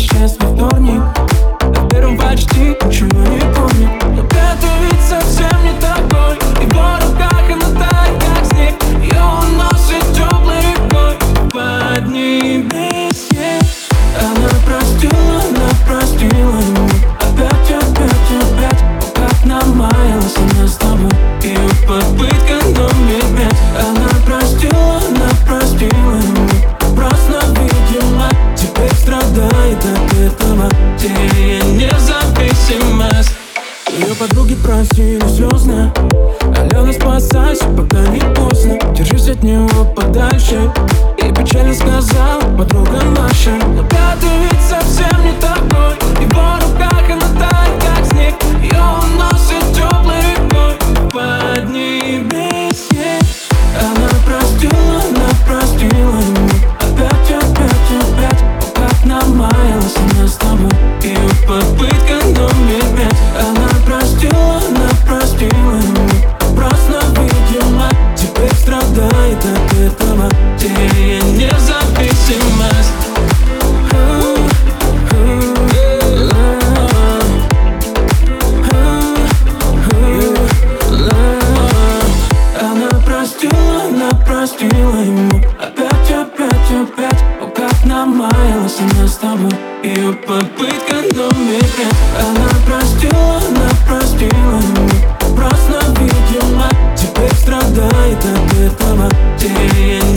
исчез во вторник. О первом почти ничего не помню. Но пятый ведь совсем не такой. И в его руках она тает, как снег. Ее уносит теплой рекой поднебесье. Она простила ему. Опять. О, как намаялась она с тобой. Ее попытка номер 5. Она простила ему. Просто, видимо, теперь страдает от этого. Теперь независимость. Ее подруги просили слезно: Алена, спасайся, пока не поздно. Держись от него подальше. И печально сказала подруга наша. Но пятый ведь совсем не такой. И в его руках она тает, как снег. Ее уносит теплой рекой поднебесье. Она простила ему. Опять. О, как намаялась она с тобой. Ее попытка номер 5. Она простила ему. Просто, видимо, теперь страдает от этого. Теперь независимость. Она простила ему. Опять. О, как намаялась она с тобой. Ее попытка номер 5. Она простила ему. Просто, видимо, теперь страдает от этого. Теперь